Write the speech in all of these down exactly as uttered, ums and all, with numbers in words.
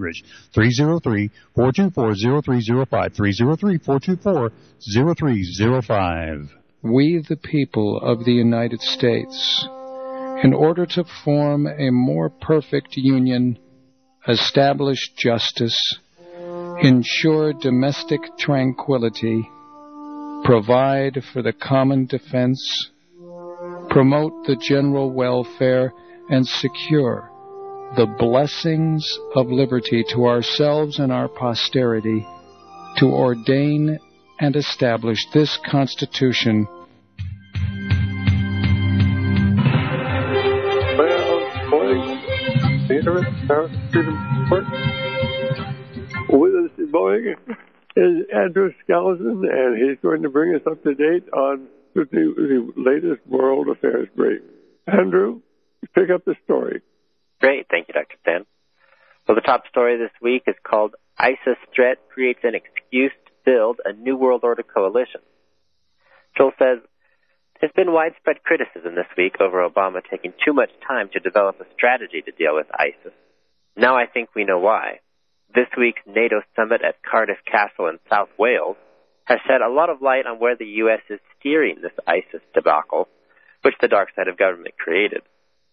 Ridge. three oh three, four two four, oh three oh five. three oh three, four two four, oh three oh five. We, the people of the United States, in order to form a more perfect union, establish justice, ensure domestic tranquility, provide for the common defense, promote the general welfare, and secure the blessings of liberty to ourselves and our posterity, to ordain and establish this Constitution. Well, morning. Theater, with us this morning is Andrew Skeleton, and he's going to bring us up to date on the, the latest world affairs brief. Andrew, pick up the story. Great. Thank you, Doctor Stan. Well, the top story this week is called ISIS Threat Creates an Excuse to Build a New World Order Coalition. Joel says, there's been widespread criticism this week over Obama taking too much time to develop a strategy to deal with ISIS. Now I think we know why. This week's NATO summit at Cardiff Castle in South Wales has shed a lot of light on where the U S is steering this ISIS debacle, which the dark side of government created.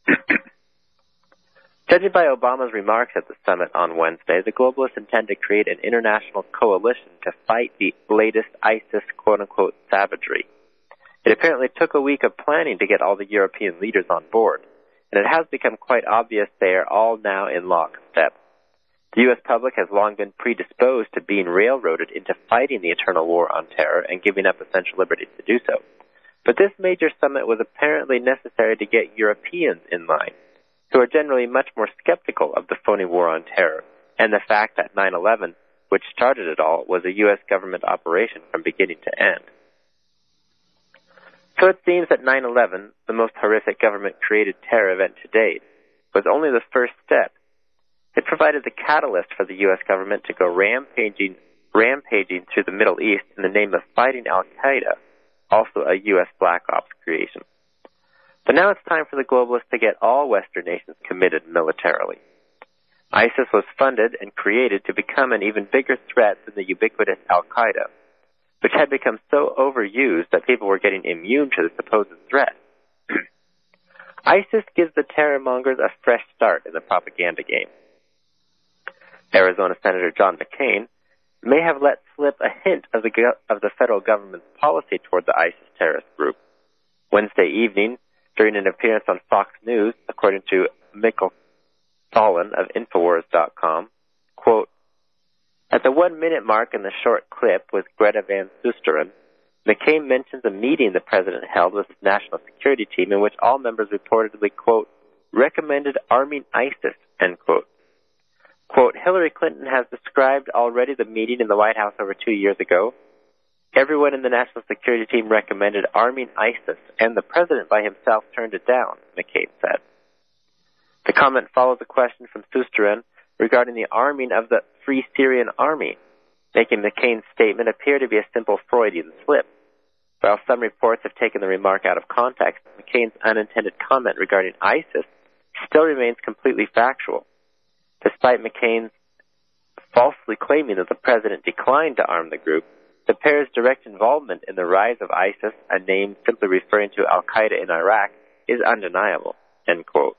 Judging by Obama's remarks at the summit on Wednesday, the globalists intend to create an international coalition to fight the latest ISIS quote-unquote savagery. It apparently took a week of planning to get all the European leaders on board, and it has become quite obvious they are all now in lockstep. The U S public has long been predisposed to being railroaded into fighting the eternal war on terror and giving up essential liberties to do so. But this major summit was apparently necessary to get Europeans in line, who are generally much more skeptical of the phony war on terror and the fact that nine eleven, which started it all, was a U S government operation from beginning to end. So it seems that nine eleven, the most horrific government-created terror event to date, was only the first step. It provided the catalyst for the U S government to go rampaging, rampaging through the Middle East in the name of fighting al-Qaeda, also a U S Black Ops creation. But now it's time for the globalists to get all Western nations committed militarily. ISIS was funded and created to become an even bigger threat than the ubiquitous al-Qaeda, which had become so overused that people were getting immune to the supposed threat. ISIS gives the terror mongers a fresh start in the propaganda game. Arizona Senator John McCain may have let slip a hint of the, go- of the federal government's policy toward the ISIS terrorist group. Wednesday evening, during an appearance on Fox News, according to Mikkel Tholin of Infowars dot com, quote, at the one-minute mark in the short clip with Greta Van Susteren, McCain mentions a meeting the president held with his national security team in which all members reportedly, quote, recommended arming ISIS, end quote. Quote, Hillary Clinton has described already the meeting in the White House over two years ago. Everyone in the national security team recommended arming ISIS, and the president by himself turned it down, McCain said. The comment follows a question from Susteren regarding the arming of the Free Syrian Army, making McCain's statement appear to be a simple Freudian slip. While some reports have taken the remark out of context, McCain's unintended comment regarding ISIS still remains completely factual. Despite McCain's falsely claiming that the president declined to arm the group, the pair's direct involvement in the rise of ISIS, a name simply referring to al-Qaeda in Iraq, is undeniable, end quote.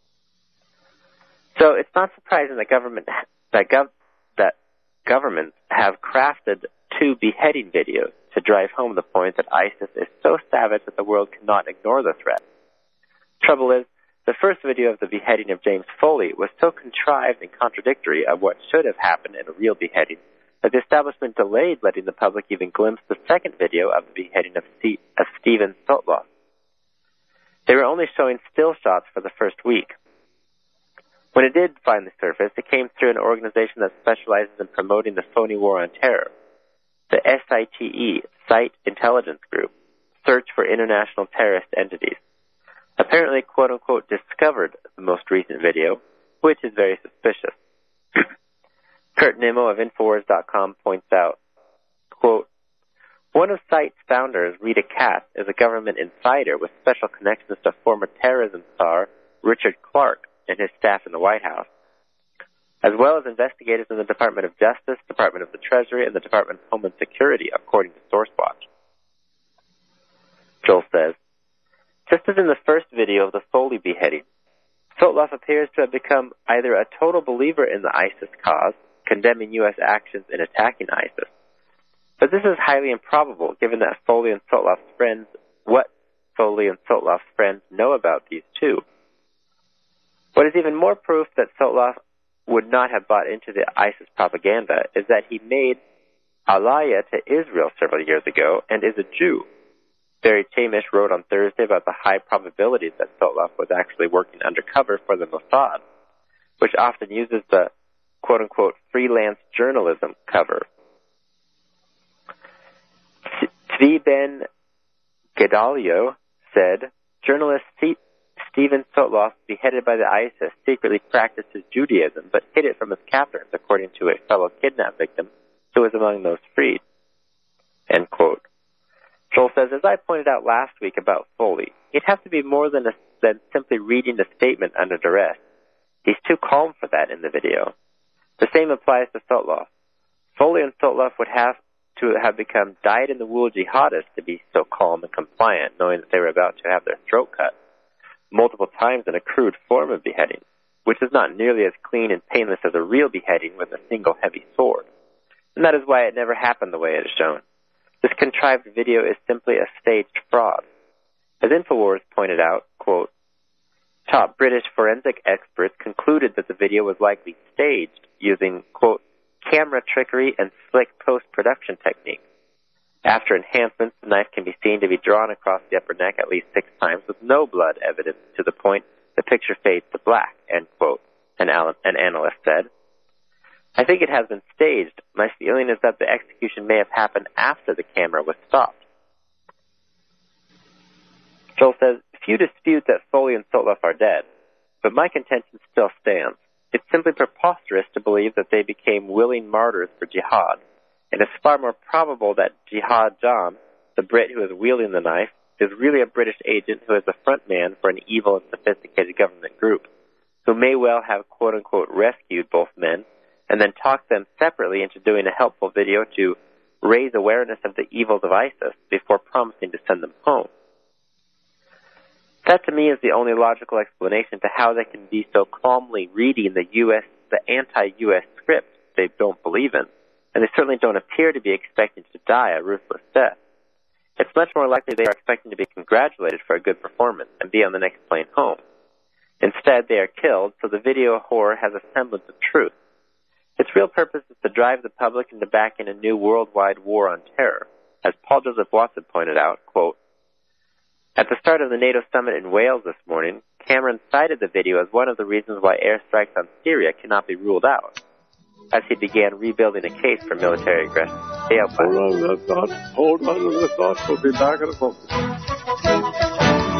So it's not surprising that government that, gov, that governments have crafted two beheading videos to drive home the point that ISIS is so savage that the world cannot ignore the threat. Trouble is, the first video of the beheading of James Foley was so contrived and contradictory of what should have happened in a real beheading that the establishment delayed letting the public even glimpse the second video of the beheading of, Steve, of Steven Sotloff. They were only showing still shots for the first week. When it did find the surface, it came through an organization that specializes in promoting the phony war on terror, the SITE, Site Intelligence Group, Search for International Terrorist Entities. Apparently, quote-unquote, discovered the most recent video, which is very suspicious. Kurt Nimmo of Infowars dot com points out, quote, one of SITE's founders, Rita Katz, is a government insider with special connections to former terrorism star Richard Clarke and his staff in the White House. as well as investigators in the Department of Justice, Department of the Treasury, and the Department of Homeland Security, according to SourceWatch. Joel says, just as in the first video of the Foley beheading, Sotloff appears to have become either a total believer in the ISIS cause, condemning U S actions in attacking ISIS. But this is highly improbable, given that Foley and Sotloff's friends, what Foley and Sotloff's friends know about these two. What is even more proof that Sotloff would not have bought into the ISIS propaganda is that he made aliyah to Israel several years ago and is a Jew. Barry Chamish wrote on Thursday about the high probabilities that Sotloff was actually working undercover for the Mossad, which often uses the quote-unquote freelance journalism cover. Tzvi Ben Gedalio said, journalist C- Stephen Sotloff, beheaded by the ISIS, secretly practices Judaism, but hid it from his captors, according to a fellow kidnap victim who was among those freed. End quote. Joel says, as I pointed out last week about Foley, he'd have to be more than, a, than simply reading the statement under duress. He's too calm for that in the video. The same applies to Sotloff. Foley and Sotloff would have to have become dyed-in-the-wool jihadists to be so calm and compliant, knowing that they were about to have their throat cut multiple times in a crude form of beheading, which is not nearly as clean and painless as a real beheading with a single heavy sword. And that is why it never happened the way it is shown. This contrived video is simply a staged fraud. As InfoWars pointed out, quote, top British forensic experts concluded that the video was likely staged using, quote, camera trickery and slick post-production techniques. After enhancements, the knife can be seen to be drawn across the upper neck at least six times with no blood evidence to the point the picture fades to black, end quote, an, an analyst said. I think it has been staged. My feeling is that the execution may have happened after the camera was stopped. Joel says, few dispute that Foley and Sotloff are dead, but my contention still stands. It's simply preposterous to believe that they became willing martyrs for jihad, and it's far more probable that Jihad John, the Brit who is wielding the knife, is really a British agent who is the front man for an evil and sophisticated government group, who may well have quote-unquote rescued both men, and then talked them separately into doing a helpful video to raise awareness of the evils of ISIS before promising to send them home. That to me is the only logical explanation to how they can be so calmly reading the U S, the anti-U S script they don't believe in, and they certainly don't appear to be expecting to die a ruthless death. It's much more likely they are expecting to be congratulated for a good performance and be on the next plane home. Instead, they are killed, so the video horror has a semblance of truth. Its real purpose is to drive the public into backing a new worldwide war on terror. As Paul Joseph Watson pointed out, quote, at the start of the NATO summit in Wales this morning, Cameron cited the video as one of the reasons why airstrikes on Syria cannot be ruled out, as he began rebuilding a case for military aggression. Hold on to that thought. Hold on to that thought. We'll be back in a moment.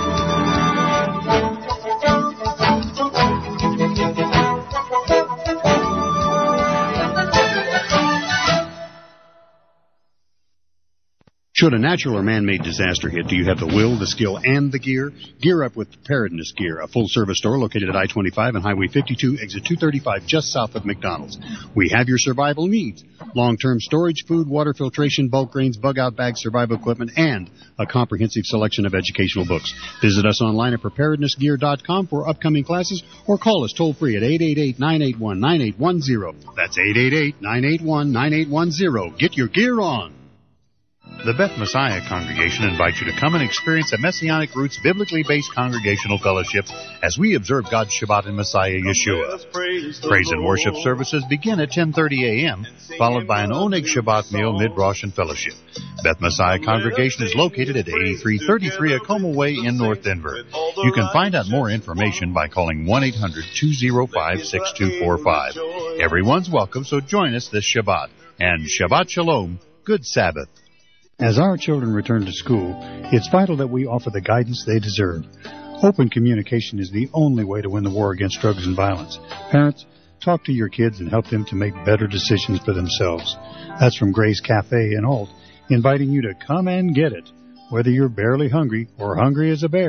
Should a natural or man-made disaster hit, do you have the will, the skill, and the gear? Gear up with Preparedness Gear, a full-service store located at I twenty-five and Highway fifty-two, exit two thirty-five, just south of McDonald's. We have your survival needs. Long-term storage, food, water filtration, bulk grains, bug-out bags, survival equipment, and a comprehensive selection of educational books. Visit us online at preparedness gear dot com for upcoming classes or call us toll-free at eight eight eight, nine eight one, nine eight one zero. That's eight eight eight, nine eight one, nine eight one zero. Get your gear on. The Beth Messiah Congregation invites you to come and experience a Messianic Roots biblically based congregational fellowship as we observe God's Shabbat in Messiah Yeshua. Praise and worship services begin at ten thirty a.m., followed by an Oneg Shabbat meal mid-Rosh and fellowship. Beth Messiah Congregation is located at eighty-three thirty-three Acoma Way in North Denver. You can find out more information by calling one eight hundred, two oh five, six two four five. Everyone's welcome, so join us this Shabbat. And Shabbat Shalom, good Sabbath. As our children return to school, it's vital that we offer the guidance they deserve. Open communication is the only way to win the war against drugs and violence. Parents, talk to your kids and help them to make better decisions for themselves. That's from Gray's Cafe in Alt, inviting you to come and get it. Whether you're barely hungry or hungry as a bear,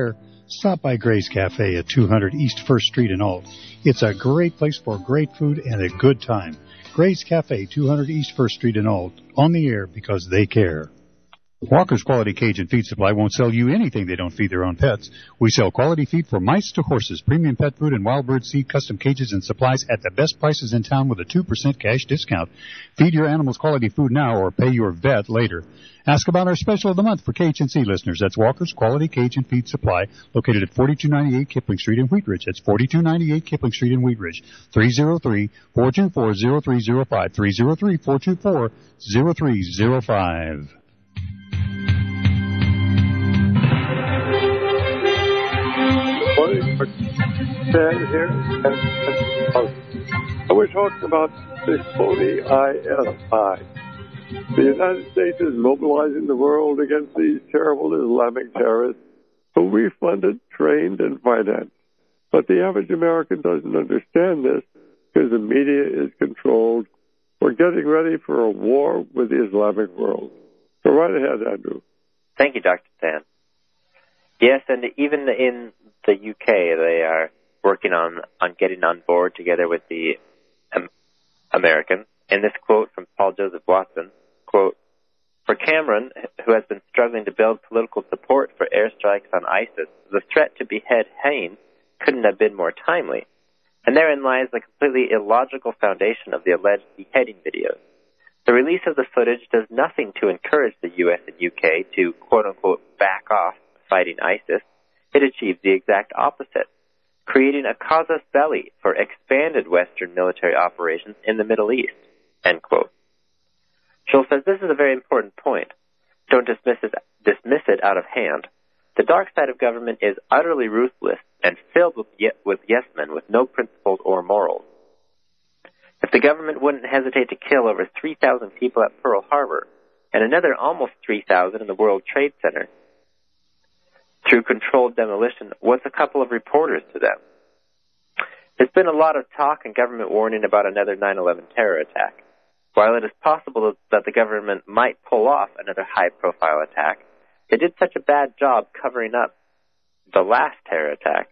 stop by Gray's Cafe at two hundred East First Street in Ault. It's a great place for great food and a good time. Gray's Cafe, two hundred East First Street in Ault, on the air because they care. Walker's Quality Cajun Feed Supply won't sell you anything they don't feed their own pets. We sell quality feed for mice to horses, premium pet food, and wild bird seed, custom cages and supplies at the best prices in town with a two percent cash discount. Feed your animals quality food now or pay your vet later. Ask about our special of the month for K H N C listeners. That's Walker's Quality Cajun Feed Supply, located at forty-two ninety-eight Kipling Street in Wheat Ridge. That's forty-two ninety-eight Kipling Street in Wheat Ridge. three oh three, four two four, oh three oh five. three oh three, four two four, oh three oh five. Stand here and, and we're talking about this phony I S I. The United States is mobilizing the world against these terrible Islamic terrorists who we funded, trained, and financed. But the average American doesn't understand this because the media is controlled. We're getting ready for a war with the Islamic world. So right ahead, Andrew. Thank you, Doctor Stan. Yes, and even in the U K, they are working on, on getting on board together with the um, Americans. In this quote from Paul Joseph Watson, quote, "For Cameron, who has been struggling to build political support for airstrikes on ISIS, the threat to behead Haines couldn't have been more timely. And therein lies the completely illogical foundation of the alleged beheading videos. The release of the footage does nothing to encourage the U S and U K to, quote-unquote, back off fighting ISIS. It achieves the exact opposite, creating a casus belli for expanded Western military operations in the Middle East," end quote. Scholl says this is a very important point. Don't dismiss it, dismiss it out of hand. The dark side of government is utterly ruthless and filled with, ye- with yes-men with no principles or morals. If the government wouldn't hesitate to kill over three thousand people at Pearl Harbor and another almost three thousand in the World Trade Center through controlled demolition, what's a couple of reporters to them? There's been a lot of talk and government warning about another nine eleven terror attack. While it is possible that the government might pull off another high-profile attack, they did such a bad job covering up the last terror attack.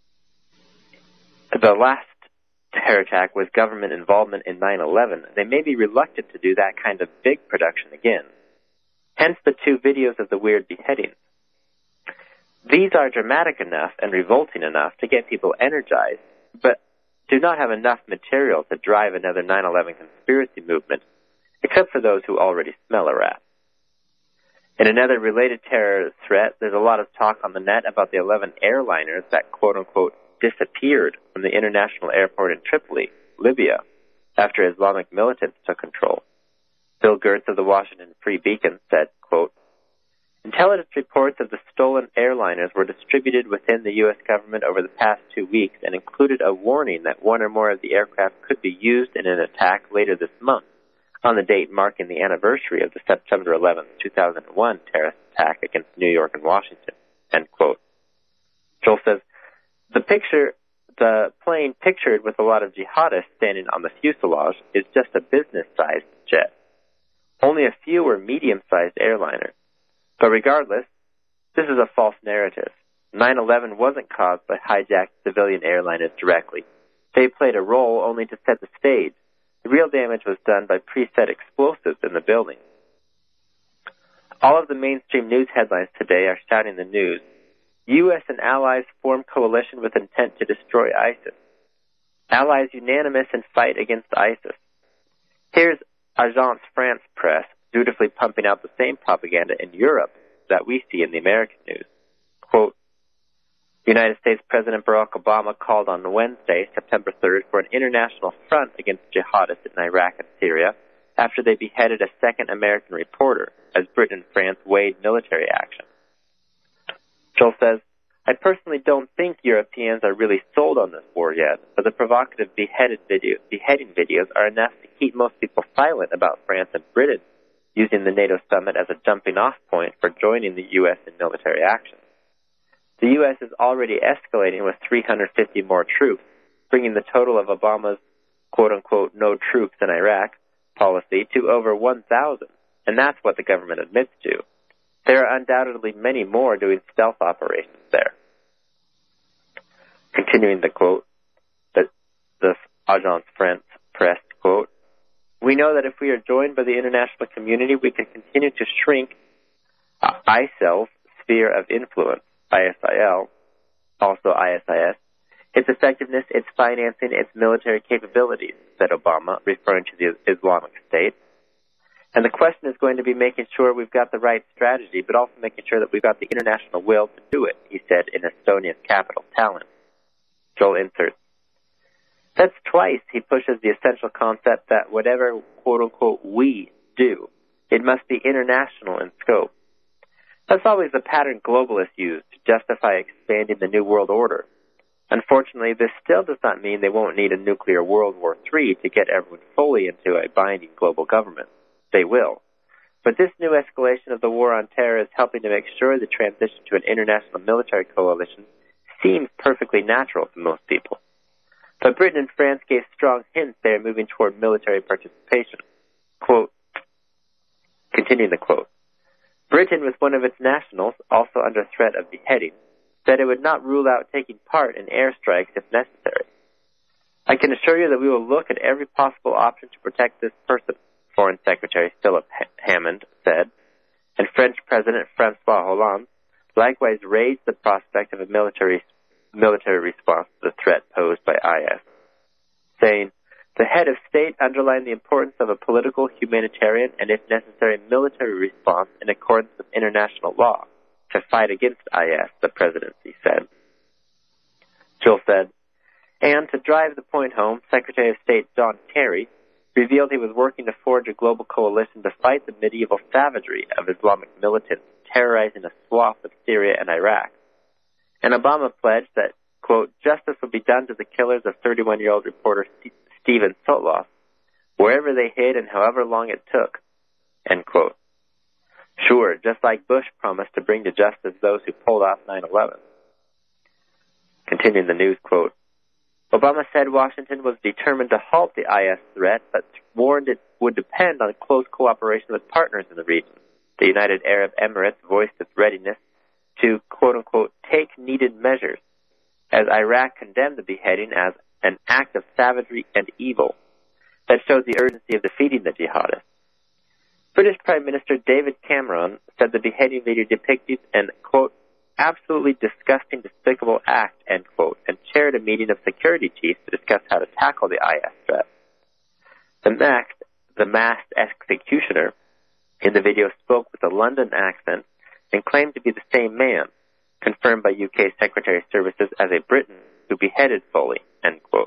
The last terror attack with government involvement in nine eleven, they may be reluctant to do that kind of big production again. Hence the two videos of the weird beheadings. These are dramatic enough and revolting enough to get people energized, but do not have enough material to drive another nine eleven conspiracy movement, except for those who already smell a rat. In another related terror threat, there's a lot of talk on the net about the eleven airliners that, quote-unquote, disappeared from the international airport in Tripoli, Libya, after Islamic militants took control. Bill Gertz of the Washington Free Beacon said, quote, "Intelligence reports of the stolen airliners were distributed within the U S government over the past two weeks and included a warning that one or more of the aircraft could be used in an attack later this month, on the date marking the anniversary of the September eleventh, two thousand one terrorist attack against New York and Washington," end quote. Joel says, the picture, the plane pictured with a lot of jihadists standing on the fuselage is just a business-sized jet. Only a few were medium-sized airliners. But regardless, this is a false narrative. nine eleven wasn't caused by hijacked civilian airliners directly. They played a role only to set the stage. The real damage was done by preset explosives in the building. All of the mainstream news headlines today are shouting the news. U S and allies form coalition with intent to destroy ISIS. Allies unanimous in fight against ISIS. Here's Agence France Presse dutifully pumping out the same propaganda in Europe that we see in the American news. Quote, United States President Barack Obama called on Wednesday, September third, for an international front against jihadists in Iraq and Syria after they beheaded a second American reporter as Britain and France weighed military action. Joel says, I personally don't think Europeans are really sold on this war yet, but the provocative beheaded video, beheading videos are enough to keep most people silent about France and Britain using the NATO summit as a jumping-off point for joining the U S in military action. The U S is already escalating with three hundred fifty more troops, bringing the total of Obama's quote-unquote no troops in Iraq policy to over one thousand, and that's what the government admits to. There are undoubtedly many more doing stealth operations there. Continuing the quote, the, the Agence France Presse quote, "We know that if we are joined by the international community, we can continue to shrink uh, I S I L's sphere of influence, I S I L, also I S I S, its effectiveness, its financing, its military capabilities," said Obama, referring to the Islamic State. "And the question is going to be making sure we've got the right strategy, but also making sure that we've got the international will to do it," he said in Estonia's capital, Tallinn. Joel inserts, "That's twice he pushes the essential concept that whatever, quote-unquote, we do, it must be international in scope. That's always the pattern globalists use to justify expanding the New World Order. Unfortunately, this still does not mean they won't need a nuclear World War Three to get everyone fully into a binding global government. They will. But this new escalation of the war on terror is helping to make sure the transition to an international military coalition seems perfectly natural to most people. But Britain and France gave strong hints they are moving toward military participation." Quote, continuing the quote, "Britain, with one of its nationals also under threat of beheading, said it would not rule out taking part in airstrikes if necessary. I can assure you that we will look at every possible option to protect this person," Foreign Secretary Philip Hammond said, and French President François Hollande likewise raised the prospect of a military military response to the threat posed by I S, saying, "The head of state underlined the importance of a political, humanitarian, and if necessary, military response in accordance with international law to fight against I S," the presidency said. Jill said, and to drive the point home, Secretary of State John Kerry revealed he was working to forge a global coalition to fight the medieval savagery of Islamic militants terrorizing a swath of Syria and Iraq. And Obama pledged that, quote, "justice will be done to the killers of thirty-one-year-old reporter St- Stephen Sotloff, wherever they hid and however long it took," end quote. Sure, just like Bush promised to bring to justice those who pulled off nine eleven. Continuing the news quote, Obama said Washington was determined to halt the I S threat, but warned it would depend on close cooperation with partners in the region. The United Arab Emirates voiced its readiness to, quote-unquote, take needed measures, as Iraq condemned the beheading as an act of savagery and evil that showed the urgency of defeating the jihadists. British Prime Minister David Cameron said the beheading video depicted an, quote, absolutely disgusting, despicable act, end quote, and chaired a meeting of security chiefs to discuss how to tackle the I S threat. The masked, the masked executioner in the video spoke with a London accent and claimed to be the same man, confirmed by U K Secretary of Services as a Briton who beheaded Foley, end quote.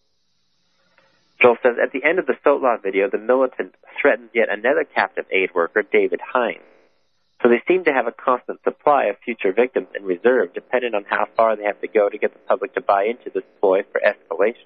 Joel says, at the end of the Sotloff video, the militant threatens yet another captive aid worker, David Hines. So they seem to have a constant supply of future victims in reserve, depending on how far they have to go to get the public to buy into this ploy for escalation.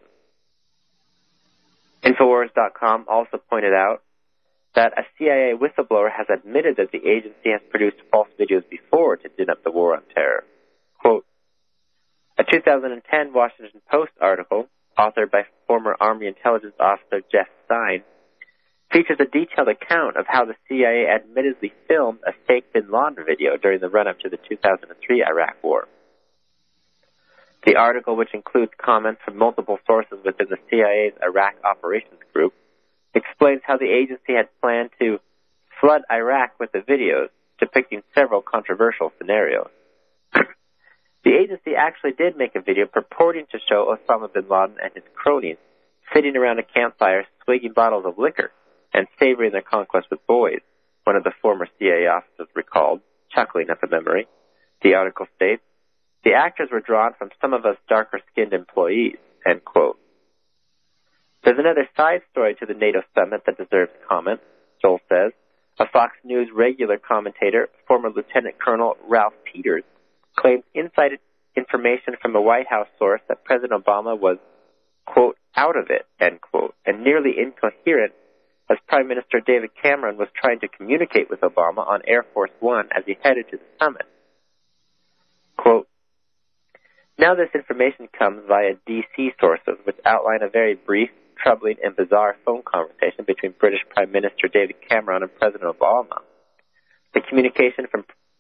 Infowars dot com also pointed out that a C I A whistleblower has admitted that the agency has produced false videos before to gin up the war on terror. Quote, a two thousand ten Washington Post article, authored by former Army intelligence officer Jeff Stein, features a detailed account of how the C I A admittedly filmed a fake bin Laden video during the run-up to the two thousand three Iraq War. The article, which includes comments from multiple sources within the C I A's Iraq Operations Group, explains how the agency had planned to flood Iraq with the videos depicting several controversial scenarios. The agency actually did make a video purporting to show Osama bin Laden and his cronies sitting around a campfire swigging bottles of liquor and savoring their conquest with boys, one of the former C I A officers recalled, chuckling at the memory. The article states, the actors were drawn from some of us darker-skinned employees, end quote. There's another side story to the NATO summit that deserves comment, Joel says. A Fox News regular commentator, former Lieutenant Colonel Ralph Peters, claims inside information from a White House source that President Obama was, quote, out of it, end quote, and nearly incoherent as Prime Minister David Cameron was trying to communicate with Obama on Air Force One as he headed to the summit. Quote, now this information comes via D C sources, which outline a very brief, troubling, and bizarre phone conversation between British Prime Minister David Cameron and President Obama. The communication from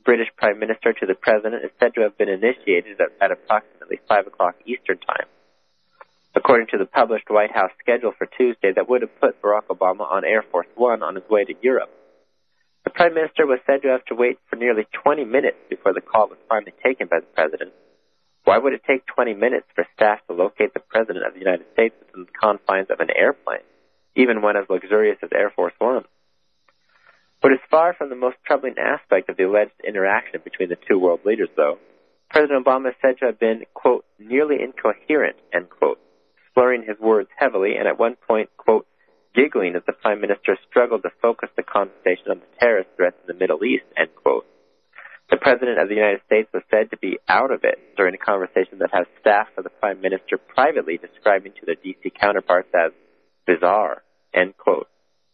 British Prime Minister to the President is said to have been initiated at, at approximately five o'clock Eastern Time. According to the published White House schedule for Tuesday, that would have put Barack Obama on Air Force One on his way to Europe. The Prime Minister was said to have to wait for nearly twenty minutes before the call was finally taken by the President. Why would it take twenty minutes for staff to locate the President of the United States within the confines of an airplane, even one as luxurious as Air Force One? What is far from the most troubling aspect of the alleged interaction between the two world leaders, though, President Obama is said to have been, quote, nearly incoherent, end quote, slurring his words heavily and at one point, quote, giggling as the Prime Minister struggled to focus the conversation on the terrorist threats in the Middle East, end quote. The President of the United States was said to be out of it during a conversation that has staff of the Prime Minister privately describing to their D C counterparts as bizarre, end quote.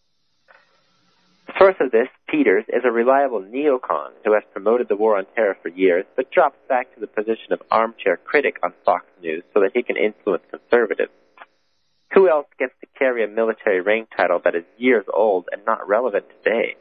The source of this, Peters, is a reliable neocon who has promoted the war on terror for years, but drops back to the position of armchair critic on Fox News so that he can influence conservatives. Who else gets to carry a military rank title that is years old and not relevant today?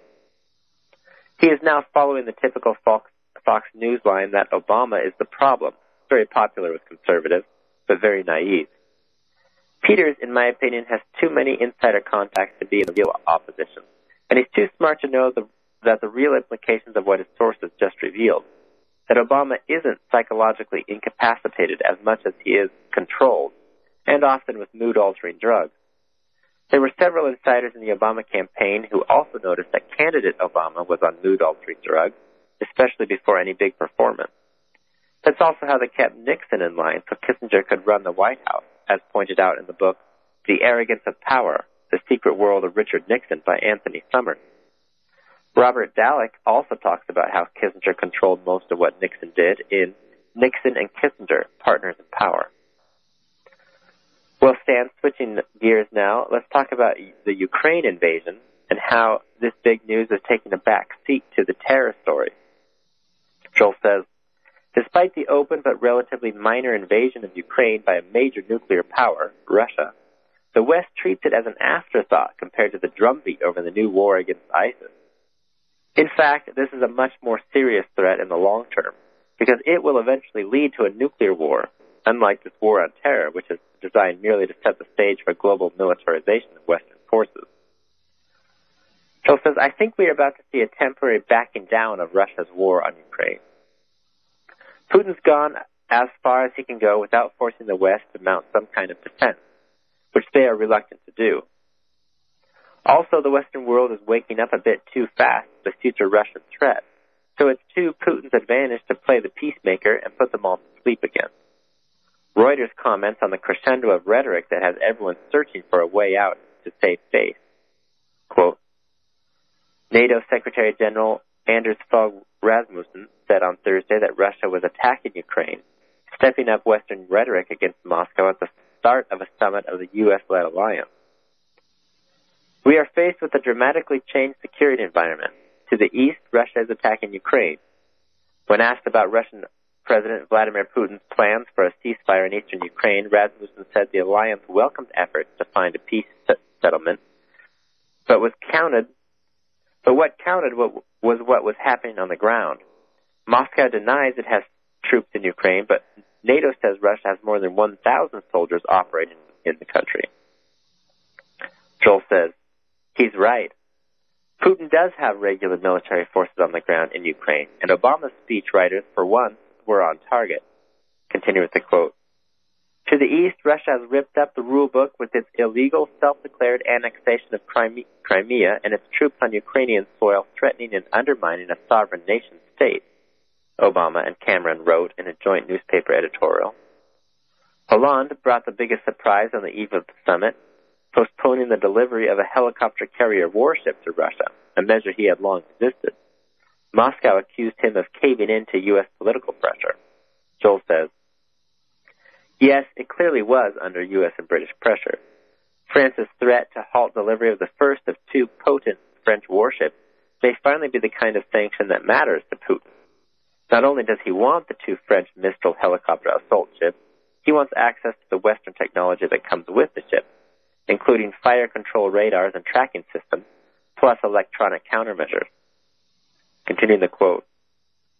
He is now following the typical Fox, Fox News line that Obama is the problem, very popular with conservatives, but very naive. Peters, in my opinion, has too many insider contacts to be in real opposition. And he's too smart to know the, that the real implications of what his sources just revealed, that Obama isn't psychologically incapacitated as much as he is controlled, and often with mood-altering drugs. There were several insiders in the Obama campaign who also noticed that candidate Obama was on mood-altering drugs, especially before any big performance. That's also how they kept Nixon in line so Kissinger could run the White House, as pointed out in the book The Arrogance of Power, The Secret World of Richard Nixon by Anthony Summers. Robert Dallek also talks about how Kissinger controlled most of what Nixon did in Nixon and Kissinger, Partners in Power. Well, Stan, switching gears now, let's talk about the Ukraine invasion and how this big news is taking a back seat to the terror story. Joel says, despite the open but relatively minor invasion of Ukraine by a major nuclear power, Russia, the West treats it as an afterthought compared to the drumbeat over the new war against ISIS. In fact, this is a much more serious threat in the long term, because it will eventually lead to a nuclear war, unlike this war on terror, which is designed merely to set the stage for global militarization of Western forces. Joel says, I think we are about to see a temporary backing down of Russia's war on Ukraine. Putin's gone as far as he can go without forcing the West to mount some kind of defense, which they are reluctant to do. Also, the Western world is waking up a bit too fast to the future Russian threat, so it's to Putin's advantage to play the peacemaker and put them all to sleep again. Reuters comments on the crescendo of rhetoric that has everyone searching for a way out to save face. Quote, NATO Secretary General Anders Fogh Rasmussen said on Thursday that Russia was attacking Ukraine, stepping up Western rhetoric against Moscow at the start of a summit of the U S-led alliance. We are faced with a dramatically changed security environment. To the east, Russia is attacking Ukraine. When asked about Russian President Vladimir Putin's plans for a ceasefire in eastern Ukraine, Rasmussen said the alliance welcomed efforts to find a peace settlement, but was counted. But what counted was what was happening on the ground. Moscow denies it has troops in Ukraine, but NATO says Russia has more than one thousand soldiers operating in the country. Joel says, he's right. Putin does have regular military forces on the ground in Ukraine, and Obama's speechwriters, for once, were on target. Continue with the quote. To the east, Russia has ripped up the rule book with its illegal self-declared annexation of Crimea and its troops on Ukrainian soil threatening and undermining a sovereign nation state, Obama and Cameron wrote in a joint newspaper editorial. Hollande brought the biggest surprise on the eve of the summit, postponing the delivery of a helicopter carrier warship to Russia, a measure he had long resisted. Moscow accused him of caving in to U S political pressure. Joel says, yes, it clearly was under U S and British pressure. France's threat to halt delivery of the first of two potent French warships may finally be the kind of sanction that matters to Putin. Not only does he want the two French Mistral helicopter assault ships, he wants access to the Western technology that comes with the ship, including fire control radars and tracking systems, plus electronic countermeasures. Continuing the quote,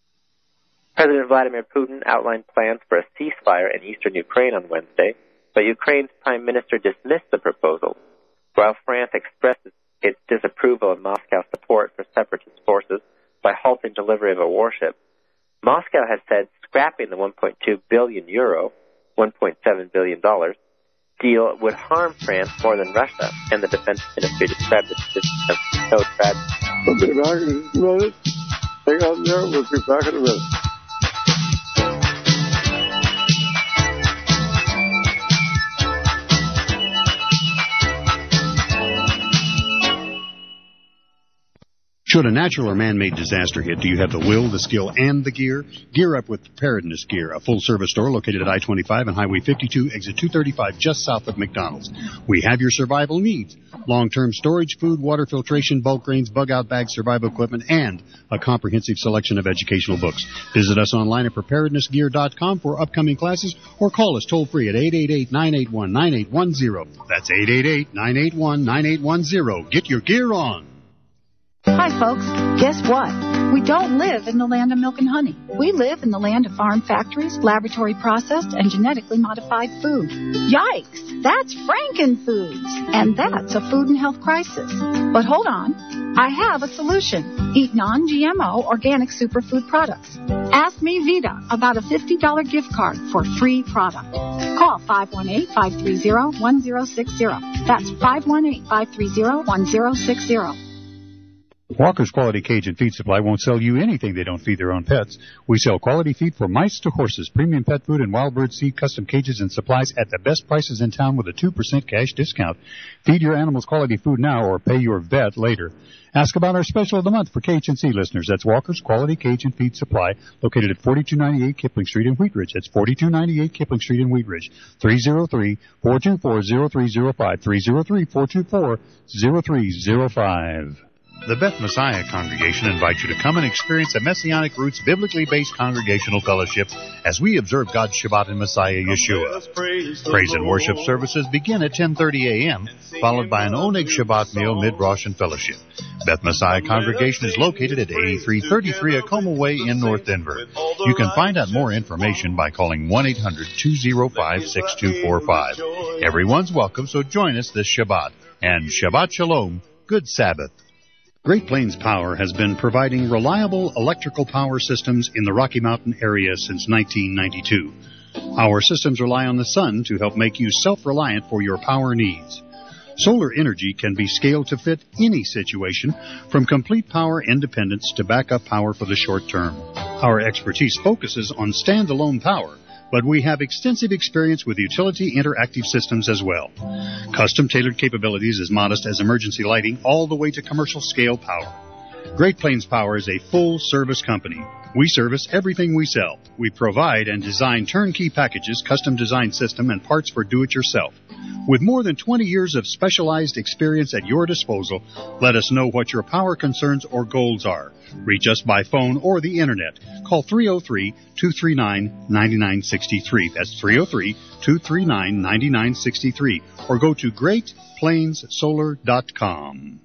President Vladimir Putin outlined plans for a ceasefire in eastern Ukraine on Wednesday, but Ukraine's prime minister dismissed the proposal, while France expressed its disapproval of Moscow's support for separatist forces by halting delivery of a warship. Moscow has said scrapping the one point two billion euro, one point seven billion dollars, deal would harm France more than Russia, and the defense ministry described the decision as so tragic. We'll be back in just a minute. Hang on there. We'll be back in a minute. Should a natural or man-made disaster hit, do you have the will, the skill, and the gear? Gear up with Preparedness Gear, a full-service store located at I twenty-five and Highway fifty-two, exit two thirty-five, just south of McDonald's. We have your survival needs: long-term storage, food, water filtration, bulk grains, bug-out bags, survival equipment, and a comprehensive selection of educational books. Visit us online at preparedness gear dot com for upcoming classes, or call us toll-free at eight eight eight, nine eight one, nine eight one zero. That's eight eight eight, nine eight one, nine eight one zero. Get your gear on. Hi, folks. Guess what? We don't live in the land of milk and honey. We live in the land of farm factories, laboratory-processed, and genetically modified food. Yikes! That's Frankenfoods! And that's a food and health crisis. But hold on. I have a solution. Eat non-G M O organic superfood products. Ask me, Vita, about a fifty dollars gift card for free product. Call five one eight, five three zero, one zero six zero. That's five one eight, five three zero, one zero six zero. Walker's Quality Cajun Feed Supply won't sell you anything they don't feed their own pets. We sell quality feed for mice to horses, premium pet food, and wild bird seed, custom cages and supplies at the best prices in town with a two percent cash discount. Feed your animals quality food now or pay your vet later. Ask about our special of the month for K H N C listeners. That's Walker's Quality Cajun Feed Supply, located at forty-two ninety-eight Kipling Street in Wheat Ridge. That's forty-two ninety-eight Kipling Street in Wheat Ridge. three oh three, four two four, oh three oh five. three oh three, four two four, oh three oh five. The Beth Messiah Congregation invites you to come and experience a Messianic Roots biblically based congregational fellowship as we observe God's Shabbat in Messiah Yeshua. Praise and worship services begin at ten thirty a.m., followed by an Oneg Shabbat meal, mid-Rosh and fellowship. Beth Messiah Congregation is located at eighty-three thirty-three Acoma Way in North Denver. You can find out more information by calling one eight hundred, two oh five, six two four five. Everyone's welcome, so join us this Shabbat. And Shabbat Shalom, good Sabbath. Great Plains Power has been providing reliable electrical power systems in the Rocky Mountain area since nineteen ninety-two. Our systems rely on the sun to help make you self-reliant for your power needs. Solar energy can be scaled to fit any situation, from complete power independence to backup power for the short term. Our expertise focuses on standalone power, but we have extensive experience with utility interactive systems as well. Custom-tailored capabilities as modest as emergency lighting all the way to commercial-scale power. Great Plains Power is a full-service company. We service everything we sell. We provide and design turnkey packages, custom-designed system, and parts for do-it-yourself. With more than twenty years of specialized experience at your disposal, let us know what your power concerns or goals are. Reach us by phone or the Internet. Call three oh three, two three nine, nine nine six three. That's three oh three, two three nine, nine nine six three. Or go to great plains solar dot com.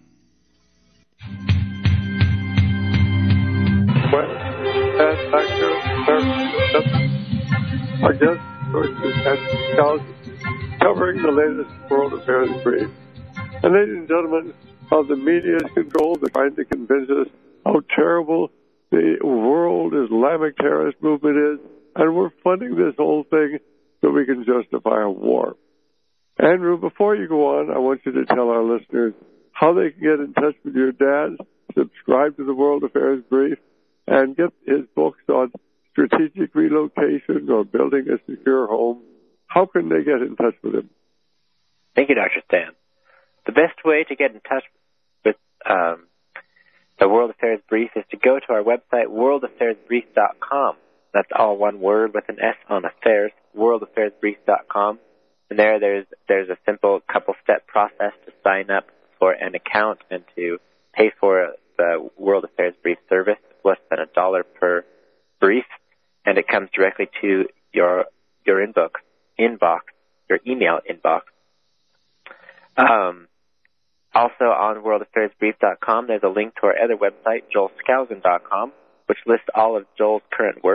Well, and back to our guest, George Scalzo, covering the latest world affairs brief. And ladies and gentlemen, how the media is controlled, they're trying to convince us how terrible the world Islamic terrorist movement is, and we're funding this whole thing so we can justify a war. Andrew, before you go on, I want you to tell our listeners how they can get in touch with your dad, subscribe to the World Affairs Brief, and get his books on strategic relocation or building a secure home. How can they get in touch with him? Thank you, Doctor Stan. The best way to get in touch with um, the World Affairs Brief is to go to our website, world affairs brief dot com. That's all one word with an S on affairs, world affairs brief dot com. And there, there's there's a simple couple-step process to sign up for an account and to pay for the World Affairs Brief service, less than a dollar per brief, and it comes directly to your your inbox, inbox, your email inbox. Um, also on world affairs brief dot com, there's a link to our other website, joel skousen dot com, which lists all of Joel's current works.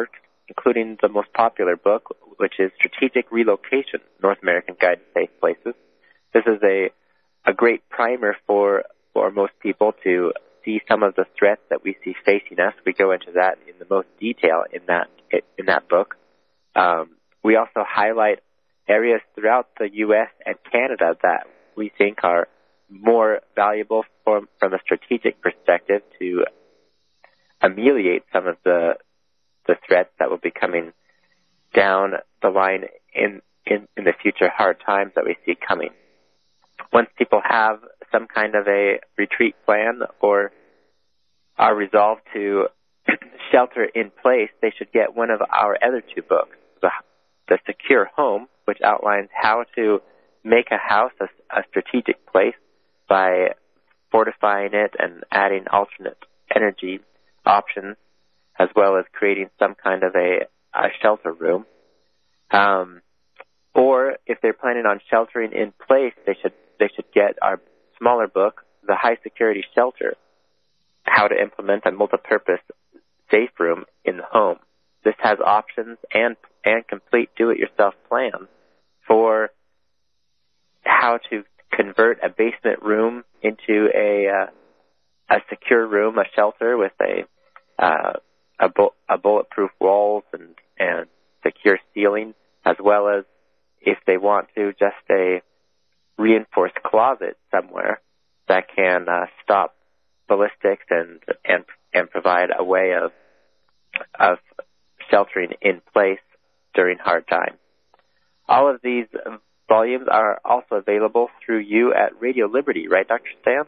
including the most popular book, which is Strategic Relocation, North American Guide to Safe Places. This is a, a great primer for, for most people to see some of the threats that we see facing us. We go into that in the most detail in that, in that book. Um, we also highlight areas throughout the U S and Canada that we think are more valuable from, from a strategic perspective to ameliorate some of the the threats that will be coming down the line in, in, in the future hard times that we see coming. Once people have some kind of a retreat plan or are resolved to shelter in place, they should get one of our other two books, the, the Secure Home, which outlines how to make a house a, a strategic place by fortifying it and adding alternate energy options, as well as creating some kind of a, a shelter room. Um, or if they're planning on sheltering in place, they should they should get our smaller book, The High Security Shelter, How to Implement a Multipurpose Safe Room in the Home. This has options and and complete do-it-yourself plans for how to convert a basement room into a uh, a secure room, a shelter with a uh, a, bu- a bulletproof walls and and secure ceiling, as well as if they want to, just a reinforced closet somewhere that can uh, stop ballistics and and and provide a way of of sheltering in place during hard times. All of these volumes are also available through you at Radio Liberty, right, Doctor Stan?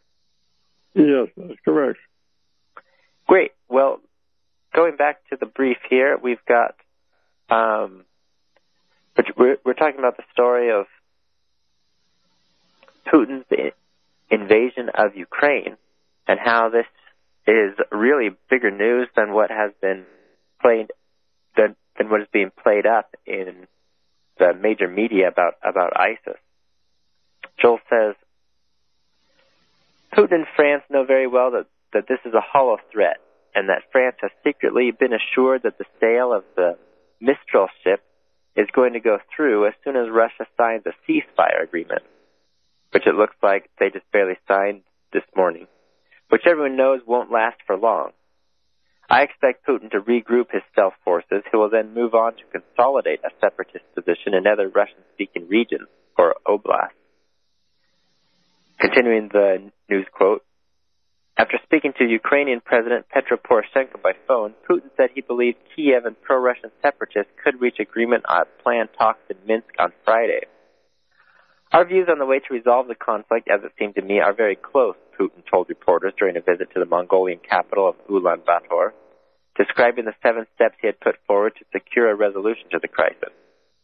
Yes, that's correct. Great. Well, going back to the brief here, we've got, um, we're, we're talking about the story of Putin's invasion of Ukraine and how this is really bigger news than what has been played, than, than what is being played up in the major media about, about ISIS. Joel says, Putin and France know very well that, that this is a hollow threat and that France has secretly been assured that the sale of the Mistral ship is going to go through as soon as Russia signs a ceasefire agreement, which it looks like they just barely signed this morning, which everyone knows won't last for long. I expect Putin to regroup his stealth forces, who will then move on to consolidate a separatist position in other Russian-speaking regions, or oblasts. Continuing the news quote, after speaking to Ukrainian President Petro Poroshenko by phone, Putin said he believed Kiev and pro-Russian separatists could reach agreement on planned talks in Minsk on Friday. Our views on the way to resolve the conflict, as it seemed to me, are very close, Putin told reporters during a visit to the Mongolian capital of Ulaanbaatar, describing the seven steps he had put forward to secure a resolution to the crisis.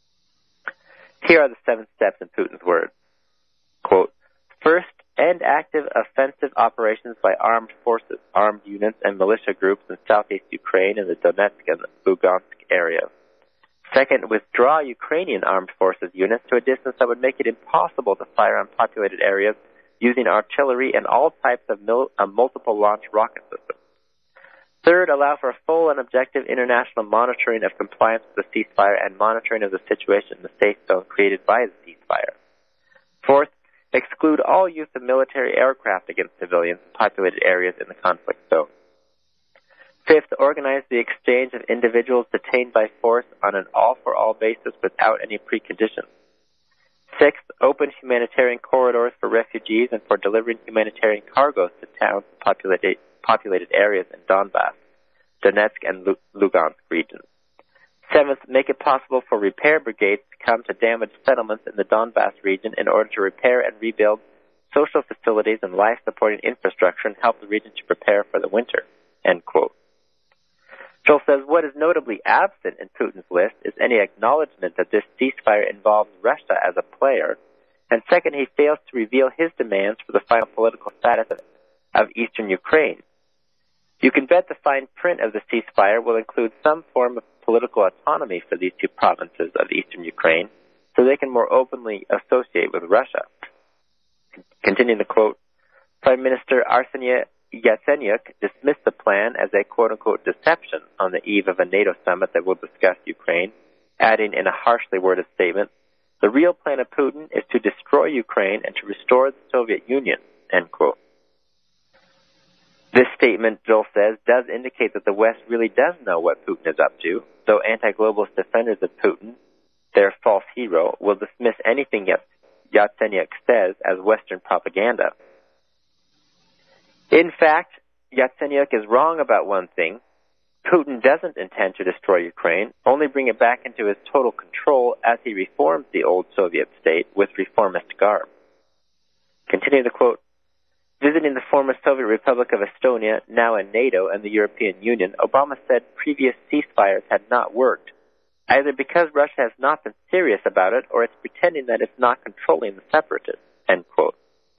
Here are the seven steps in Putin's words. Quote, first, end active offensive operations by armed forces, armed units, and militia groups in southeast Ukraine and the Donetsk and Lugansk areas. Second, withdraw Ukrainian armed forces units to a distance that would make it impossible to fire on populated areas using artillery and all types of mil- uh, multiple launch rocket systems. Third, allow for a full and objective international monitoring of compliance with the ceasefire and monitoring of the situation in the safe zone created by the ceasefire. Fourth, exclude all use of military aircraft against civilians in populated areas in the conflict zone. Fifth, organize the exchange of individuals detained by force on an all-for-all basis without any preconditions. Sixth, open humanitarian corridors for refugees and for delivering humanitarian cargoes to towns and populated, populated areas in Donbass, Donetsk, and Lugansk regions. Seventh, make it possible for repair brigades to come to damaged settlements in the Donbass region in order to repair and rebuild social facilities and life-supporting infrastructure and help the region to prepare for the winter. End quote. Joel says, what is notably absent in Putin's list is any acknowledgement that this ceasefire involves Russia as a player, and second, he fails to reveal his demands for the final political status of, of eastern Ukraine. You can bet the fine print of the ceasefire will include some form of political autonomy for these two provinces of eastern Ukraine, so they can more openly associate with Russia. Continuing the quote, Prime Minister Arseniy Yatsenyuk dismissed the plan as a quote-unquote deception on the eve of a NATO summit that will discuss Ukraine, adding in a harshly worded statement, "The real plan of Putin is to destroy Ukraine and to restore the Soviet Union," end quote. This statement, Joel says, does indicate that the West really does know what Putin is up to, though anti-globalist defenders of Putin, their false hero, will dismiss anything Yatsenyuk says as Western propaganda. In fact, Yatsenyuk is wrong about one thing. Putin doesn't intend to destroy Ukraine, only bring it back into his total control as he reforms the old Soviet state with reformist garb. Continue the quote. Visiting the former Soviet Republic of Estonia, now in NATO and the European Union, Obama said previous ceasefires had not worked, either because Russia has not been serious about it or it's pretending that it's not controlling the separatists, end quote.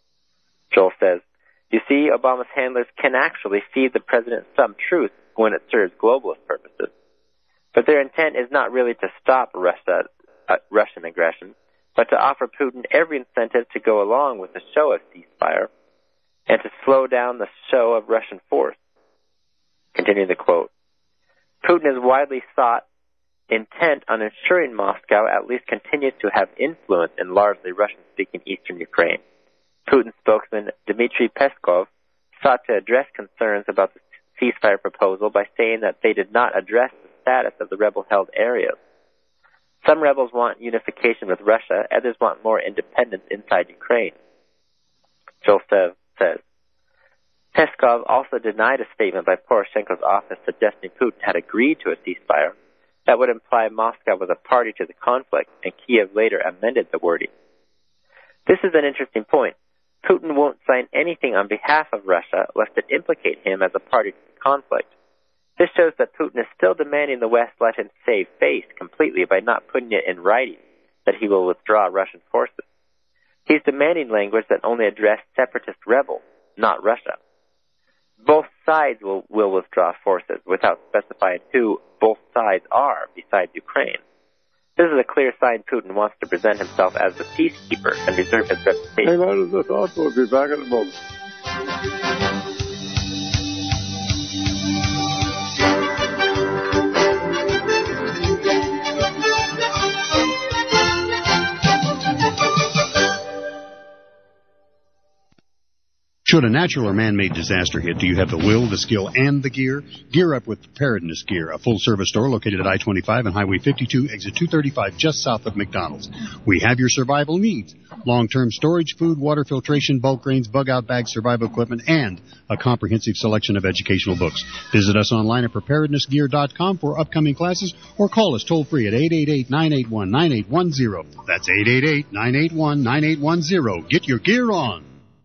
Joel says, you see, Obama's handlers can actually feed the president some truth when it serves globalist purposes. But their intent is not really to stop Russia, uh, Russian aggression, but to offer Putin every incentive to go along with the show of ceasefire and to slow down the show of Russian force. Continue the quote. Putin is widely thought intent on ensuring Moscow at least continues to have influence in largely Russian-speaking eastern Ukraine. Putin spokesman Dmitry Peskov sought to address concerns about the ceasefire proposal by saying that they did not address the status of the rebel-held areas. Some rebels want unification with Russia, others want more independence inside Ukraine. Jolstev says. Peskov also denied a statement by Poroshenko's office suggesting Putin had agreed to a ceasefire that would imply Moscow was a party to the conflict, and Kiev later amended the wording. This is an interesting point. Putin won't sign anything on behalf of Russia lest it implicate him as a party to the conflict. This shows that Putin is still demanding the West let him save face completely by not putting it in writing that he will withdraw Russian forces. He's demanding language that only address separatist rebels, not Russia. Both sides will, will withdraw forces without specifying who both sides are besides Ukraine. This is a clear sign Putin wants to present himself as the peacekeeper and reserve his reputation. Hang on to the thought, we'll be back in a moment. Should a natural or man-made disaster hit, do you have the will, the skill, and the gear? Gear up with Preparedness Gear, a full-service store located at I twenty-five and Highway fifty-two, exit two thirty-five, just south of McDonald's. We have your survival needs. Long-term storage, food, water filtration, bulk grains, bug-out bags, survival equipment, and a comprehensive selection of educational books. Visit us online at preparedness gear dot com for upcoming classes or call us toll-free at eight eight eight, nine eight one, nine eight one zero. That's eight eight eight, nine eight one, nine eight one zero. Get your gear on.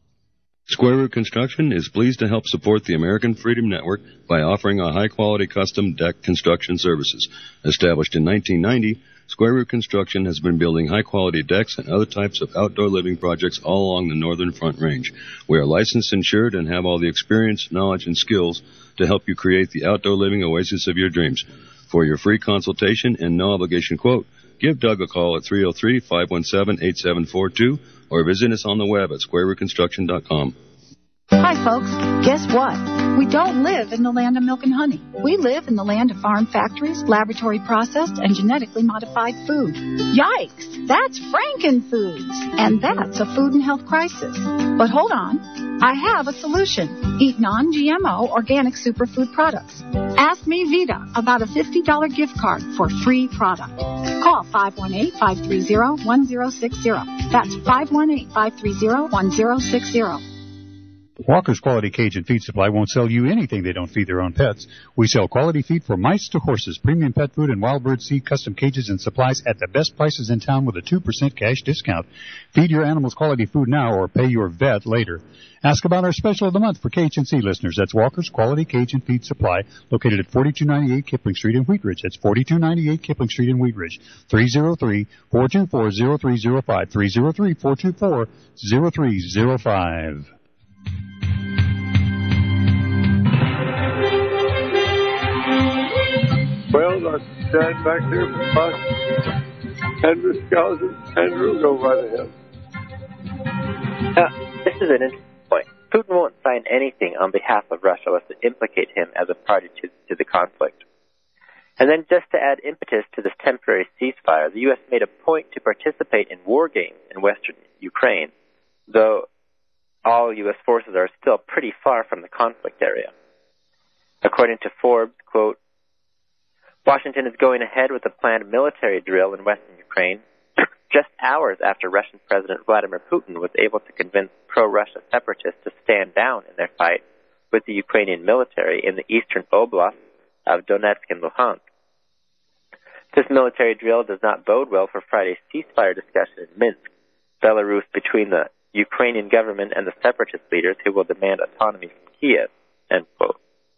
Square Root Construction is pleased to help support the American Freedom Network by offering a high-quality custom deck construction services. Established in nineteen ninety, Square Root Construction has been building high-quality decks and other types of outdoor living projects all along the Northern Front Range. We are licensed, insured, and have all the experience, knowledge, and skills to help you create the outdoor living oasis of your dreams. For your free consultation and no-obligation quote, give Doug a call at three oh three, five one seven, eight seven four two or visit us on the web at square root construction dot com. Hi, folks. Guess what? We don't live in the land of milk and honey. We live in the land of farm factories, laboratory processed, and genetically modified food. Yikes! That's Frankenfoods! And that's a food and health crisis. But hold on. I have a solution. Eat non-G M O organic superfood products. Ask me, Vita, about a fifty dollars gift card for free product. Call five one eight, five three zero, one zero six zero. That's five one eight, five three zero, one zero six zero. Walker's Quality Cajun Feed Supply won't sell you anything they don't feed their own pets. We sell quality feed for mice to horses, premium pet food, and wild bird seed, custom cages and supplies at the best prices in town with a two percent cash discount. Feed your animals quality food now or pay your vet later. Ask about our special of the month for K H N C listeners. That's Walker's Quality Cajun Feed Supply, located at forty-two ninety-eight Kipling Street in Wheat Ridge. That's forty-two ninety-eight Kipling Street in Wheat Ridge. three oh three, four two four, oh three oh five. three oh three, four two four, oh three oh five. Well, Doctor Chad back there from us. Andrew Skousen. Andrew, go right ahead. Uh, this is an interesting point. Putin won't sign sign anything on behalf of Russia was to implicate him as a party to, to the conflict. And then just to add impetus to this temporary ceasefire, the U S made a point to participate in war games in western Ukraine, though all U S forces are still pretty far from the conflict area. According to Forbes, quote, Washington is going ahead with a planned military drill in western Ukraine just hours after Russian President Vladimir Putin was able to convince pro-Russia separatists to stand down in their fight with the Ukrainian military in the eastern oblast of Donetsk and Luhansk. This military drill does not bode well for Friday's ceasefire discussion in Minsk, Belarus, between the Ukrainian government and the separatist leaders who will demand autonomy from Kiev, end quote.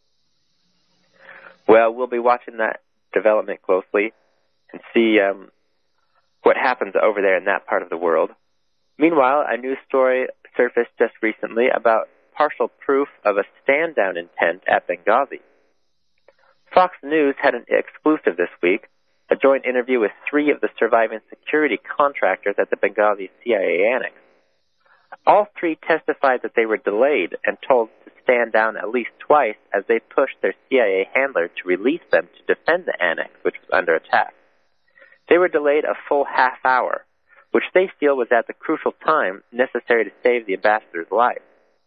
Well, we'll be watching that development closely and see um, what happens over there in that part of the world. Meanwhile, a news story surfaced just recently about partial proof of a stand-down intent at Benghazi. Fox News had an exclusive this week, a joint interview with three of the surviving security contractors at the Benghazi C I A annex. All three testified that they were delayed and told to stand down at least twice as they pushed their C I A handler to release them to defend the annex, which was under attack. They were delayed a full half hour, which they feel was at the crucial time necessary to save the ambassador's life.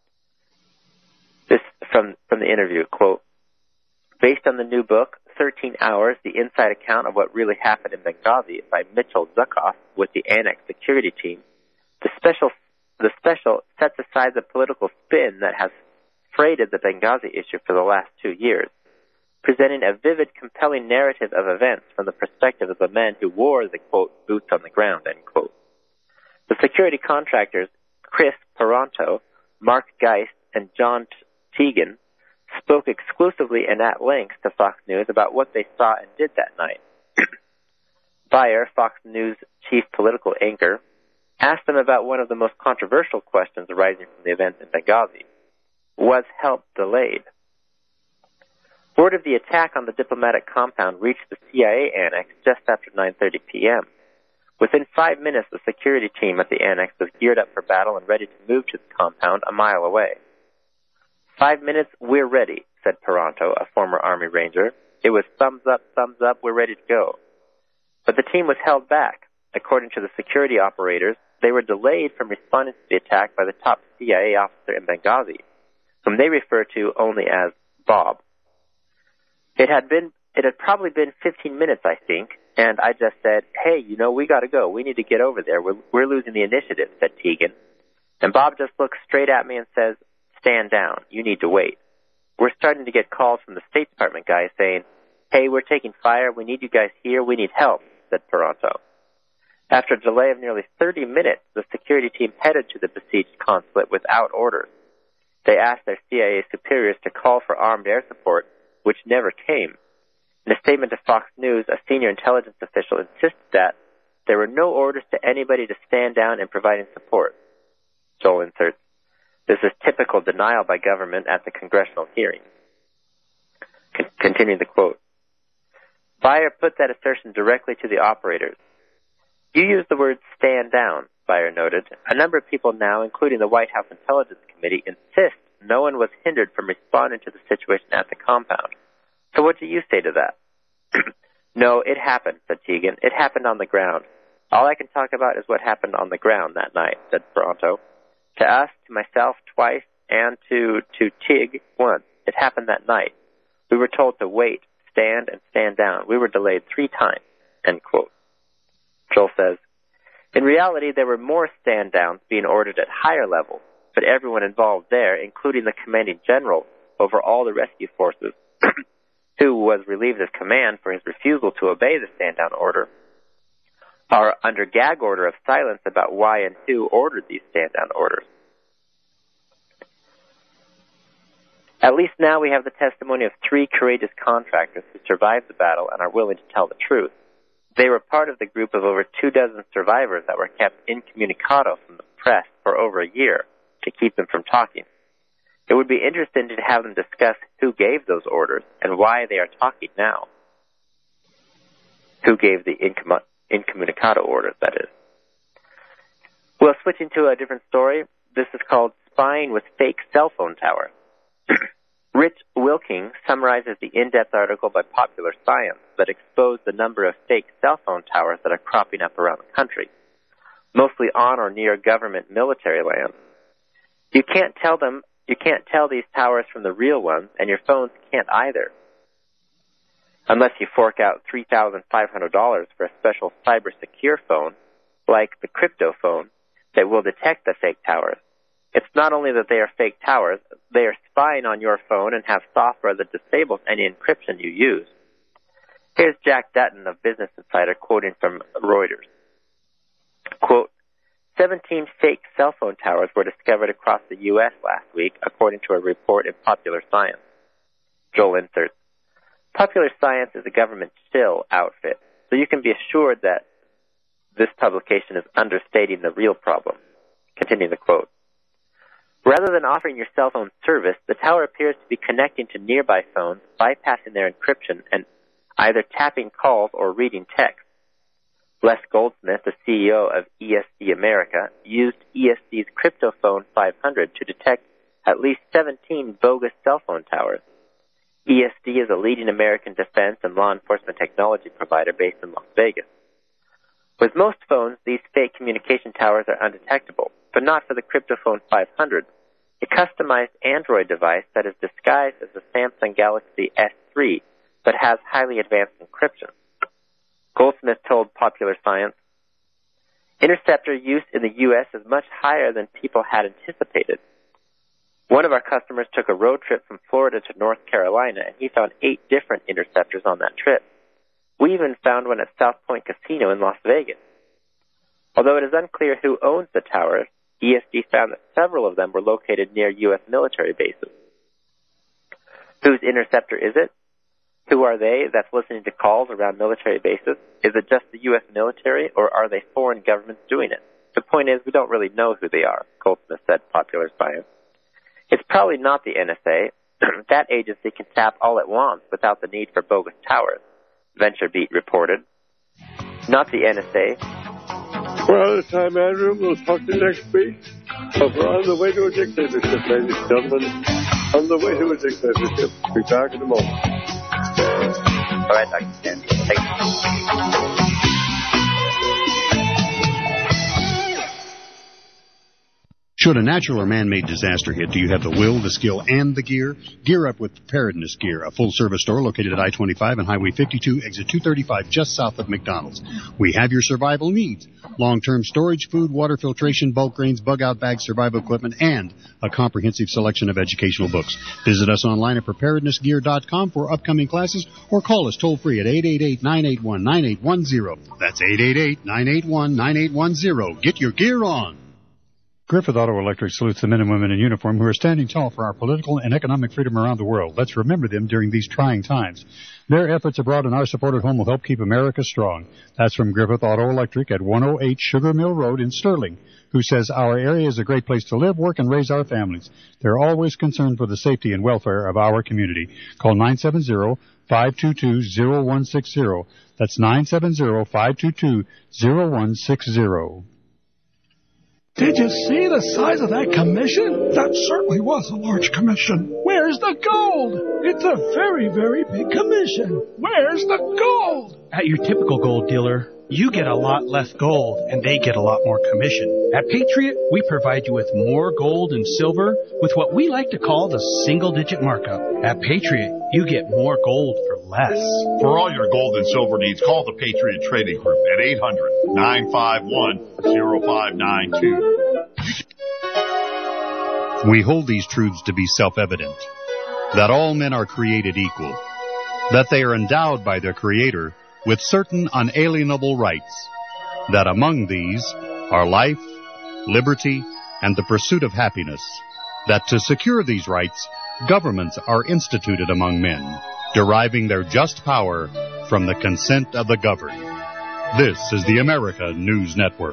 This from, from the interview, quote, based on the new book, thirteen hours, the inside account of what really happened in Benghazi by Mitchell Zuckoff with the annex security team, the special the special sets aside the political spin that has freighted the Benghazi issue for the last two years, presenting a vivid, compelling narrative of events from the perspective of the men who wore the, quote, boots on the ground, end quote. The security contractors, Chris Paronto, Mark Geist, and John Teagan, spoke exclusively and at length to Fox News about what they saw and did that night. Beyer, Fox News chief political anchor, asked them about one of the most controversial questions arising from the events in Benghazi. Was help delayed? Word of the attack on the diplomatic compound reached the C I A annex just after nine thirty p.m. Within five minutes, the security team at the annex was geared up for battle and ready to move to the compound a mile away. Five minutes, we're ready, said Paronto, a former Army Ranger. It was thumbs up, thumbs up, we're ready to go. But the team was held back. According to the security operators, they were delayed from responding to the attack by the top C I A officer in Benghazi, whom they refer to only as Bob. It had been, it had probably been fifteen minutes, I think, and I just said, hey, you know, we gotta go. We need to get over there. We're, we're losing the initiative, said Teagan. And Bob just looks straight at me and says, stand down. You need to wait. We're starting to get calls from the State Department guys saying, hey, we're taking fire. We need you guys here. We need help, said Paronto. After a delay of nearly thirty minutes, the security team headed to the besieged consulate without orders. They asked their C I A superiors to call for armed air support, which never came. In a statement to Fox News, a senior intelligence official insisted that there were no orders to anybody to stand down in providing support. Joel inserts, this is typical denial by government at the congressional hearing. Con- continuing the quote. Beyer put that assertion directly to the operators. You used the word stand down, Beyer noted. A number of people now, including the White House Intelligence Committee, insist no one was hindered from responding to the situation at the compound. So what do you say to that? No, it happened, said Teagan. It happened on the ground. All I can talk about is what happened on the ground that night, said Paronto. To us, to myself twice, and to, to Tig once. It happened that night. We were told to wait, stand, and stand down. We were delayed three times, end quote. Joel says, in reality, there were more stand-downs being ordered at higher levels, but everyone involved there, including the commanding general over all the rescue forces, who was relieved of command for his refusal to obey the stand-down order, are under gag order of silence about why and who ordered these stand-down orders. At least now we have the testimony of three courageous contractors who survived the battle and are willing to tell the truth. They were part of the group of over two dozen survivors that were kept incommunicado from the press for over a year to keep them from talking. It would be interesting to have them discuss who gave those orders and why they are talking now. Who gave the incom- incommunicado orders, that is. Well, switching to a different story, this is called spying with fake cell phone towers. Rich Wilking summarizes the in-depth article by Popular Science that exposed the number of fake cell phone towers that are cropping up around the country, mostly on or near government military land. You can't tell them, you can't tell these towers from the real ones, and your phones can't either, unless you fork out three thousand five hundred dollars for a special cyber-secure phone, like the crypto phone, that will detect the fake towers. It's not only that they are fake towers, they are spying on your phone and have software that disables any encryption you use. Here's Jack Dutton of Business Insider quoting from Reuters. Quote, seventeen fake cell phone towers were discovered across the U S last week, according to a report in Popular Science. Joel inserts, Popular Science is a government shill outfit, so you can be assured that this publication is understating the real problem. Continue the quote. Rather than offering your cell phone service, the tower appears to be connecting to nearby phones, bypassing their encryption, and either tapping calls or reading text. Les Goldsmith, the C E O of E S D America, used E S D's CryptoPhone five hundred to detect at least seventeen bogus cell phone towers. E S D is a leading American defense and law enforcement technology provider based in Las Vegas. With most phones, these fake communication towers are undetectable, but not for the CryptoPhone five hundred, a customized Android device that is disguised as the Samsung Galaxy S three, but has highly advanced encryption. Goldsmith told Popular Science, interceptor use in the U S is much higher than people had anticipated. One of our customers took a road trip from Florida to North Carolina, and he found eight different interceptors on that trip. We even found one at South Point Casino in Las Vegas. Although it is unclear who owns the towers, E S D found that several of them were located near U S military bases. Whose interceptor is it? Who are they that's listening to calls around military bases? Is it just the U S military, or are they foreign governments doing it? The point is, we don't really know who they are, Goldsmith said, Popular Science. It's probably not the N S A. That agency can tap all it wants without the need for bogus towers, VentureBeat reported. Not the N S A. Well, it's time, Andrew. We'll talk to you next week. But we're on the way to a dictatorship, ladies and gentlemen. On the way to a dictatorship. Be back in a moment. All right, Doctor Stan. Thank you. Should a natural or man-made disaster hit, do you have the will, the skill, and the gear? Gear up with Preparedness Gear, a full-service store located at I twenty-five and Highway fifty-two, exit two thirty-five, just south of McDonald's. We have your survival needs: long-term storage, food, water filtration, bulk grains, bug-out bags, survival equipment, and a comprehensive selection of educational books. Visit us online at preparedness gear dot com for upcoming classes, or call us toll-free at eight eight eight, nine eight one, nine eight one zero. That's eight eight eight, nine eight one, nine eight one zero. Get your gear on. Griffith Auto Electric salutes the men and women in uniform who are standing tall for our political and economic freedom around the world. Let's remember them during these trying times. Their efforts abroad and our support at home will help keep America strong. That's from Griffith Auto Electric at one oh eight Sugar Mill Road in Sterling, who says our area is a great place to live, work, and raise our families. They're always concerned for the safety and welfare of our community. Call nine seven zero, five two two, zero one six zero. That's nine seven zero, five two two, zero one six zero. Did you see the size of that commission? That certainly was a large commission. Where's the gold? It's a very, very big commission. Where's the gold? At your typical gold dealer, you get a lot less gold, and they get a lot more commission. At Patriot, we provide you with more gold and silver with what we like to call the single-digit markup. At Patriot, you get more gold for less. For all your gold and silver needs, call the Patriot Trading Group at eight hundred, nine five one, zero five nine two. We hold these truths to be self-evident, that all men are created equal, that they are endowed by their Creator with certain unalienable rights, that among these are life, liberty, and the pursuit of happiness, that to secure these rights, governments are instituted among men, deriving their just power from the consent of the governed. This is the America News Network.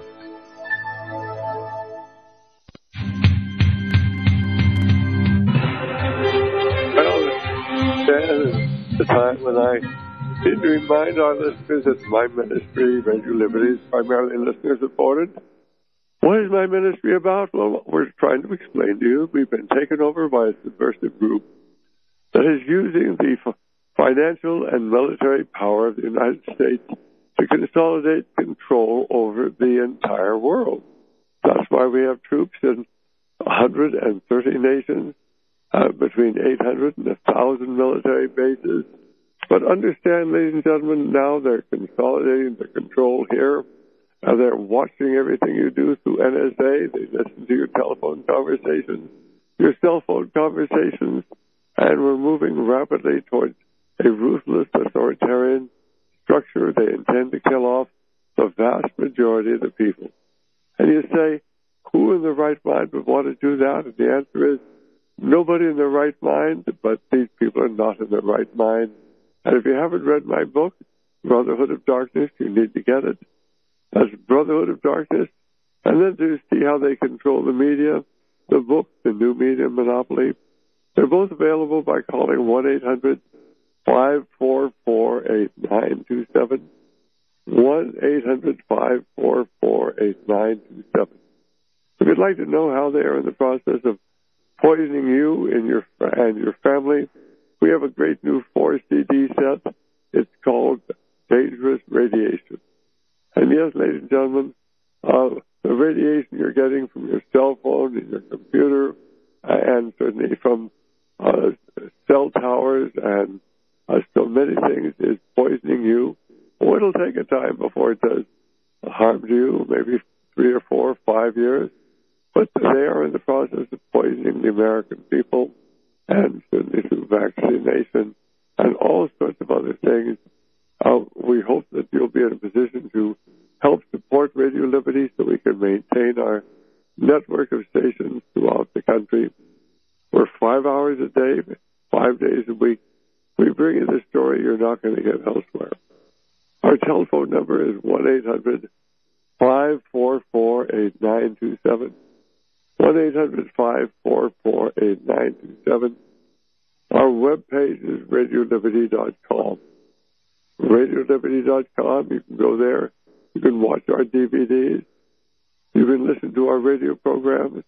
The time when I need to remind our listeners that my ministry, Radio Liberty, is primarily listener-supported. What is my ministry about? Well, we're trying to explain to you. We've been taken over by a subversive group that is using the f- financial and military power of the United States to consolidate control over the entire world. That's why we have troops in one hundred thirty nations, uh, between eight hundred and one thousand military bases. But understand, ladies and gentlemen, now they're consolidating the control here. Uh, they're watching everything you do through N S A. They listen to your telephone conversations, your cell phone conversations, and we're moving rapidly towards a ruthless authoritarian structure. They intend to kill off the vast majority of the people. And you say, who in the right mind would want to do that? And the answer is, nobody in their right mind, but these people are not in their right mind. And if you haven't read my book, Brotherhood of Darkness, you need to get it. That's Brotherhood of Darkness. And then to see how they control the media, the book, The New Media Monopoly. They're both available by calling one eight hundred five four four eight nine two seven. one eight hundred five four four eight nine two seven. If you'd like to know how they are in the process of poisoning you and your, and your family, we have a great new four C D set. It's called Dangerous Radiation. And yes, ladies and gentlemen, uh, the radiation you're getting from your cell phone and your computer, uh, and certainly from uh, cell towers and uh, so many things is poisoning you. Well, it'll take a time before it does harm to you, maybe three or four or five years. But they are in the process of poisoning the American people, and certainly through vaccination and all sorts of other things. Uh, we hope that you'll be in a position to help support Radio Liberty so we can maintain our network of stations throughout the country. We're five hours a day, five days a week. We bring you the story you're not going to get elsewhere. Our telephone number is one eight hundred five four four eight nine two seven. one eight hundred five four four eight nine two seven. Our webpage is radio liberty dot com. radio liberty dot com. You can go there. You can watch our D V Ds. You can listen to our radio programs.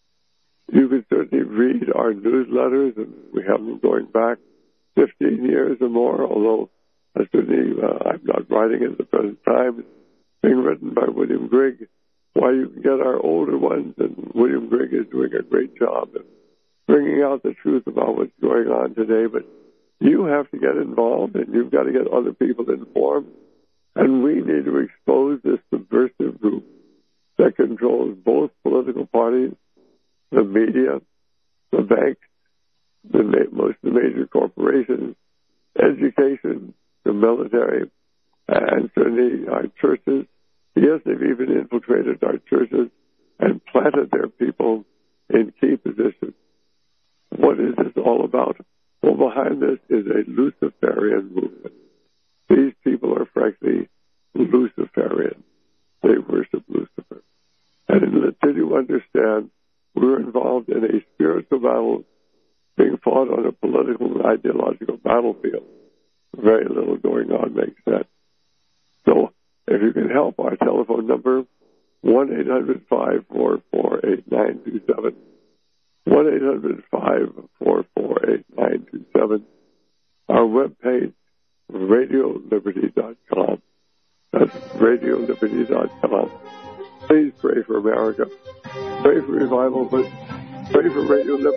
You can certainly read our newsletters, and we have them going back fifteen years or more, although uh, certainly uh, I'm not writing at the present time. It's being written by William Grigg. Why you can get our older ones, and William Grigg is doing a great job of bringing out the truth about what's going on today. But you have to get involved, and you've got to get other people informed. And we need to expose this subversive group that controls both political parties, the media, the banks, the ma- most of the major corporations, education, the military, and certainly our churches. Yes, they've even infiltrated our churches and planted their people in key positions. What is this all about? Well, behind this is a Luciferian movement. These people are frankly Luciferian. They worship Lucifer. And until you understand, we're involved in a spiritual battle being fought on a political and ideological battlefield. Very little going on makes sense. So if you can help, our telephone number, one eight hundred five four four eight nine two seven. one eight hundred five four four eight nine two seven. Our webpage, radio liberty dot com. That's radio liberty dot com. Please pray for America. Pray for revival, but pray for Radio Liberty.